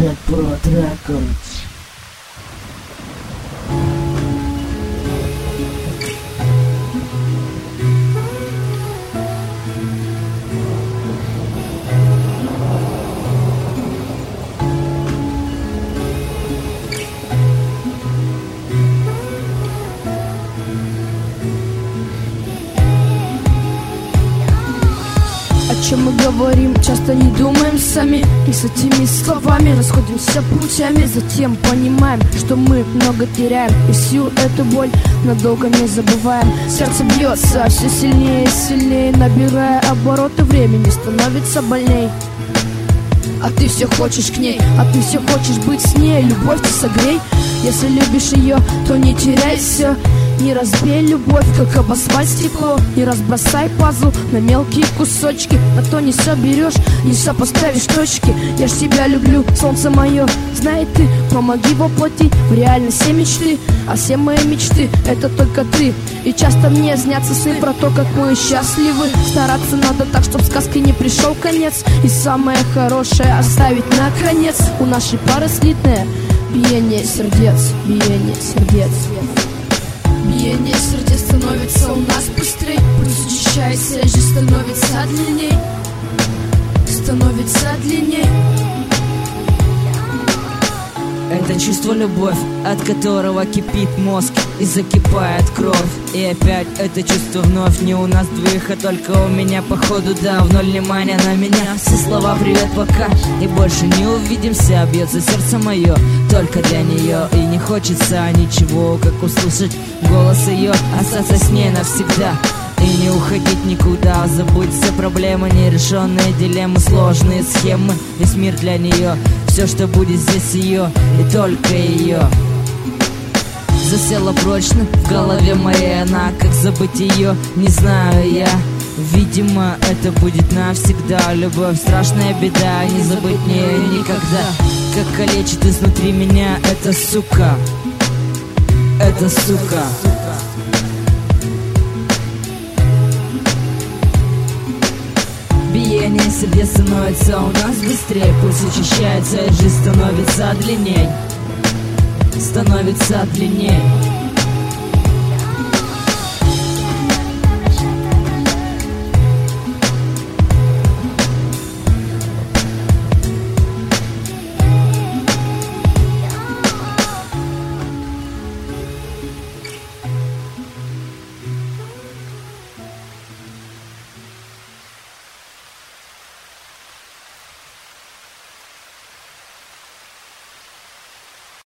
Джет Прод Рекордс. О чем мы говорим, часто не думаем сами, и с этими словами расходимся путями. Затем понимаем, что мы много теряем, и всю эту боль надолго не забываем. Сердце бьется все сильнее и сильнее, набирая обороты, времени становится больней. А ты все хочешь к ней, а ты все хочешь быть с ней. Любовь ты согрей, если любишь ее, то не теряй все. Не разбей любовь, как об асфальт стекло. Не разбросай пазл на мелкие кусочки, а то не соберешь, не сопоставишь точки. Я ж тебя люблю, солнце мое, знай ты. Помоги воплотить в реальность все мечты. А все мои мечты — это только ты. И часто мне снятся сны про то, как мы счастливы. Стараться надо так, чтоб сказке не пришел конец. И самое хорошее оставить на конец. У нашей пары слитное биение сердец, биение сердец. Биение сердец становится у нас быстрей, пульс учащается, жизнь становится длинней, становится длинней. Это чувство любовь, от которого кипит мозг и закипает кровь. И опять это чувство вновь не у нас двоих, а только у меня. Походу да, в ноль внимания на меня. Все слова привет пока, и больше не увидимся. Бьется сердце мое только для нее, и не хочется ничего, как услышать голос ее, остаться с ней навсегда и не уходить никуда. Забыть все проблемы, нерешенные дилеммы, сложные схемы. Весь мир для нее, все, что будет здесь ее и только ее. Засела прочно в голове моей она, как забыть ее, не знаю я. Видимо, это будет навсегда. Любовь страшная беда, не забыть мне никогда. Как калечит изнутри меня эта сука, эта сука. Биение сердец становится у нас быстрее, пульс учащается, и жизнь становится длинней, становится длинней.